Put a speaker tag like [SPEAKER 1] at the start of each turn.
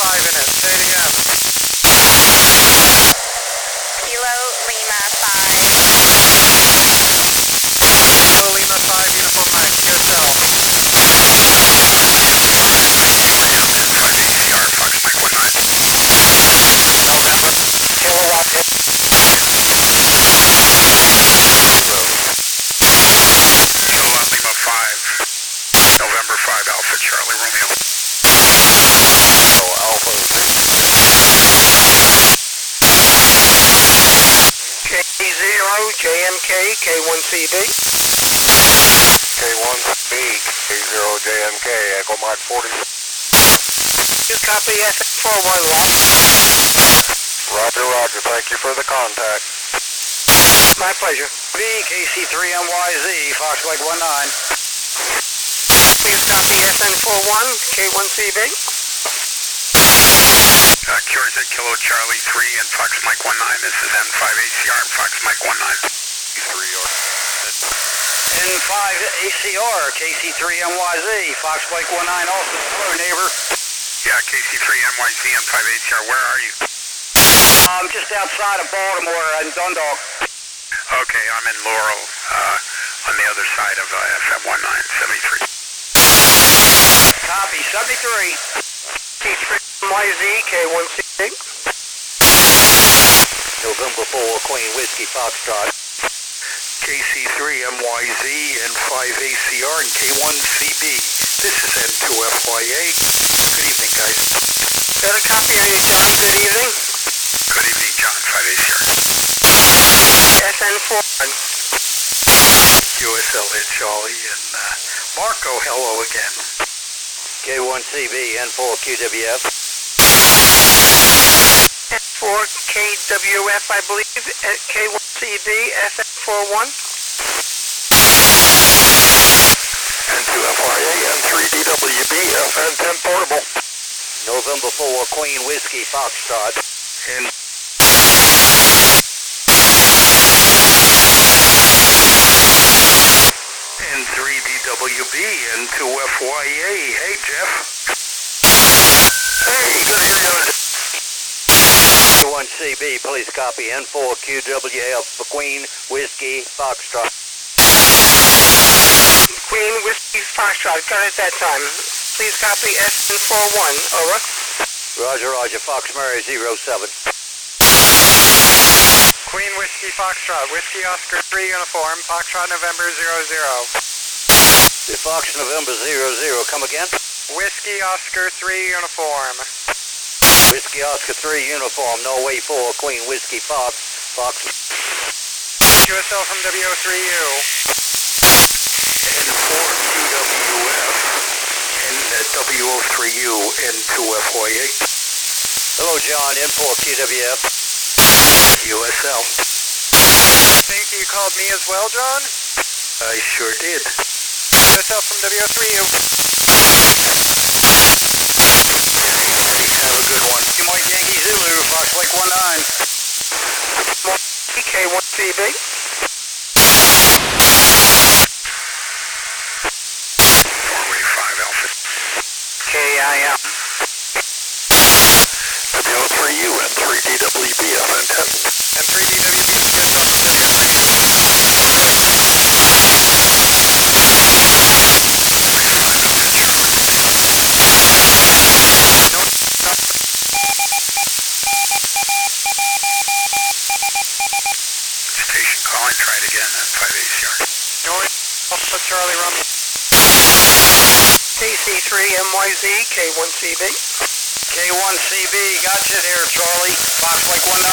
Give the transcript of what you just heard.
[SPEAKER 1] 5 in it. Say it again.
[SPEAKER 2] Kilo Lima 5.
[SPEAKER 1] Kilo Lima 5, Uniform Mike, QSL. November. Kilo Roger.
[SPEAKER 3] Lima 5, November 5, Alpha Charlie Romeo.
[SPEAKER 1] Oh, Alpha. K0, JMK, K1CB.
[SPEAKER 3] K1B, K0 JMK, Echo Mike 40.
[SPEAKER 1] Just copy SF41 lock.
[SPEAKER 3] Roger, roger. Thank you for the contact.
[SPEAKER 1] My pleasure. VKC3MYZ, Fox Mike 19. Please copy SN41, K1CB.
[SPEAKER 3] Cures at Kilo Charlie 3 and Fox Mike 19. This is N5ACR and Fox Mike 19. 3 or
[SPEAKER 1] N5ACR, KC3MYZ, Fox Mike 19 also. Hello, neighbor.
[SPEAKER 3] Yeah, KC3NYZ and 5ACR. Where are you?
[SPEAKER 1] I'm just outside of Baltimore in Dundalk.
[SPEAKER 3] Okay, I'm in Laurel, on the other side of FM1973.
[SPEAKER 1] Copy, 73. KC3MYZ, K1CB.
[SPEAKER 4] November 4, Queen Whiskey Foxtrot.
[SPEAKER 3] KC3MYZ and 5ACR and K1CB. This is N2FYA. Good evening, guys.
[SPEAKER 1] Got a copy on you, John. Good evening.
[SPEAKER 3] Good evening, John. 5ACR.
[SPEAKER 1] SN41.
[SPEAKER 3] USL at Charlie and Marco, hello again.
[SPEAKER 4] K1CB, N4QWF.
[SPEAKER 1] N4KWF, I believe, at K1CB, SN41.
[SPEAKER 3] N2FYA and 3DWB, FN10 Portable.
[SPEAKER 4] November 4, Queen Whiskey Foxtrot.
[SPEAKER 3] And N3DWB and 2FYA. Hey, Jeff. Hey, good to hear you.
[SPEAKER 4] K1CB, please copy N4QWF for Queen Whiskey Foxtrot.
[SPEAKER 1] Queen Whiskey Foxtrot, got it that time. Please copy SN41, over.
[SPEAKER 4] Roger, roger, Fox Mary 07.
[SPEAKER 1] Queen Whiskey Foxtrot, Whiskey Oscar 3 uniform, Foxtrot November 00.
[SPEAKER 4] The Fox November 00, come again?
[SPEAKER 1] Whiskey Oscar 3 uniform.
[SPEAKER 4] Whiskey Oscar 3 uniform, Norway 4, Queen Whiskey Fox.
[SPEAKER 1] QSL from W03U.
[SPEAKER 3] N4QWF and W03U and 2FYA.
[SPEAKER 4] Hello, John, N4QWF.
[SPEAKER 3] USL.
[SPEAKER 1] Think you called me as well, John?
[SPEAKER 3] I sure did.
[SPEAKER 1] QSL from W03U.
[SPEAKER 3] Have a good one.
[SPEAKER 1] Mike Yankee Zulu, Fox Lake 19. K1CB.
[SPEAKER 3] 485 Alpha.
[SPEAKER 1] KIM.
[SPEAKER 3] W03U and 3DWB FN10.
[SPEAKER 1] And 3DWB.
[SPEAKER 3] Station calling, try it again at 5ACR.
[SPEAKER 1] Alpha Charlie Romeo. KC3MYZ, K1CB. K1CB, gotcha there, Charlie. Fox Lake 19.